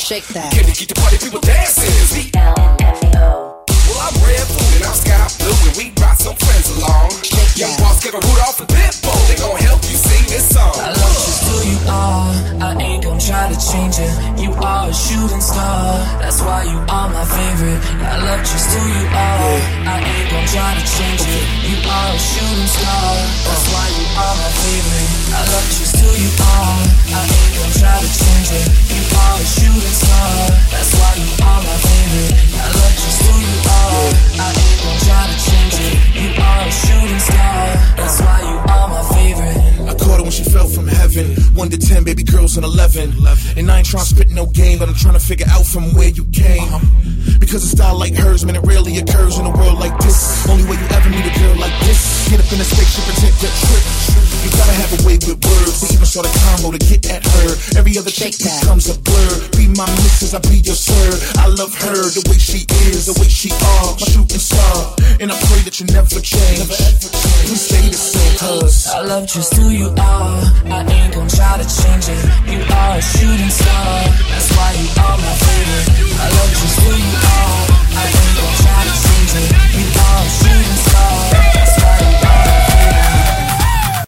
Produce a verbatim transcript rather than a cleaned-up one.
Shake that. Can you keep the party people dancing? See? L M F O. Well, I'm red food and I'm sky blue, and we brought some friends along. Young boss, get a Rudolph and Pitbull. They gon' help you sing this song. I love just who you are. I ain't gon' try to change it. You are a shooting star. That's why you are my favorite. I love just who you are. I ain't gon' try to change it. You are a shooting star. That's why you are my favorite. I love just who you are. I ain't gon' try to change it. You are a shooting star. That's why you are my favorite. I love just who you are. I ain't gon' try to change it. You are a shooting star. That's why you are my favorite. I caught her when she fell from heaven. One to ten, baby girls an eleven. And I ain't trying to spit no game, but I'm trying to figure out from where you came. Because a style like hers, man, it rarely occurs in a world like this. Only way you ever meet a girl like this. Get up in a spaceship and take that trip. You gotta have a way with words. They even start a combo to get at her. Every other chick becomes a blur. Be my missus, I be your sir. I love her, the way she is, the way she are. My shooting star. And I pray that you never change. Please stay the same, cuz I love just who you are. I ain't gon' try to change it. You are a shooting star. That's why you are my favorite. I love just who you